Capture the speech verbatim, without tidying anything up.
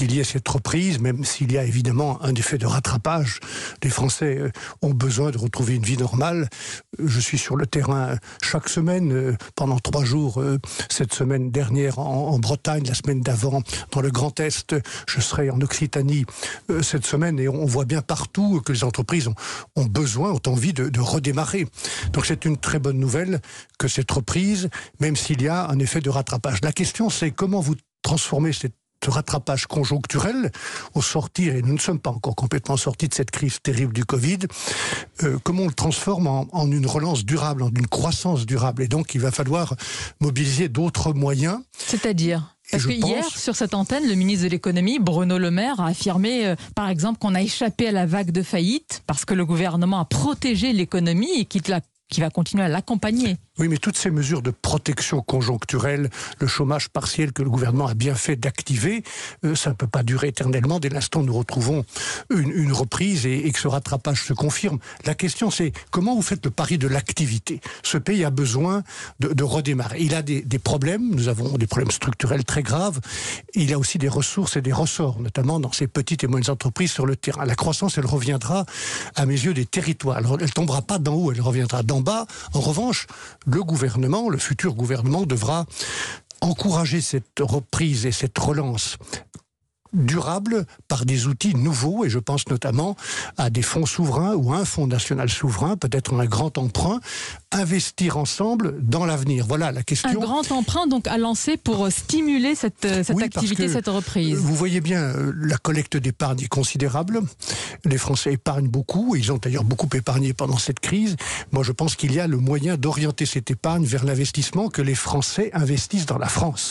qu'il y ait cette reprise, même s'il y a évidemment un effet de rattrapage. Les Français ont besoin de retrouver une vie normale. Je suis sur le terrain chaque semaine, pendant trois jours, cette semaine dernière en, en Bretagne, la semaine d'avant dans le Grand Est, je serai en Occitanie cette semaine, et on voit bien partout que les entreprises ont, ont besoin, ont envie de, de redémarrer. Donc c'est une très bonne nouvelle que cette reprise, même s'il y a un effet de rattrapage. La question, c'est comment vous transformez cette rattrapage conjoncturel au sortir, et nous ne sommes pas encore complètement sortis de cette crise terrible du Covid, euh, comment on le transforme en, en une relance durable, en une croissance durable. Et donc il va falloir mobiliser d'autres moyens. C'est-à-dire ? Parce que hier, pense... sur cette antenne, le ministre de l'économie, Bruno Le Maire, a affirmé, euh, par exemple, qu'on a échappé à la vague de faillite parce que le gouvernement a protégé l'économie et qu'il l'a qui va continuer à l'accompagner. Oui, mais toutes ces mesures de protection conjoncturelle, le chômage partiel que le gouvernement a bien fait d'activer, euh, ça ne peut pas durer éternellement. Dès l'instant où nous retrouvons une, une reprise et, et que ce rattrapage se confirme. La question, c'est comment vous faites le pari de l'activité ? Ce pays a besoin de, de redémarrer. Il a des, des problèmes, nous avons des problèmes structurels très graves. Il a aussi des ressources et des ressorts, notamment dans ces petites et moyennes entreprises sur le terrain. La croissance, elle reviendra, à mes yeux, des territoires. Alors, elle ne tombera pas d'en haut, elle reviendra d'en bas. En revanche, le gouvernement, le futur gouvernement devra encourager cette reprise et cette relance durable par des outils nouveaux, et je pense notamment à des fonds souverains ou un fonds national souverain, peut-être un grand emprunt, investir ensemble dans l'avenir. Voilà la question. Un grand emprunt donc à lancer pour stimuler cette, cette oui, activité, cette reprise. Vous voyez bien, la collecte d'épargne est considérable. Les Français épargnent beaucoup, et ils ont d'ailleurs beaucoup épargné pendant cette crise. Moi, je pense qu'il y a le moyen d'orienter cette épargne vers l'investissement, que les Français investissent dans la France.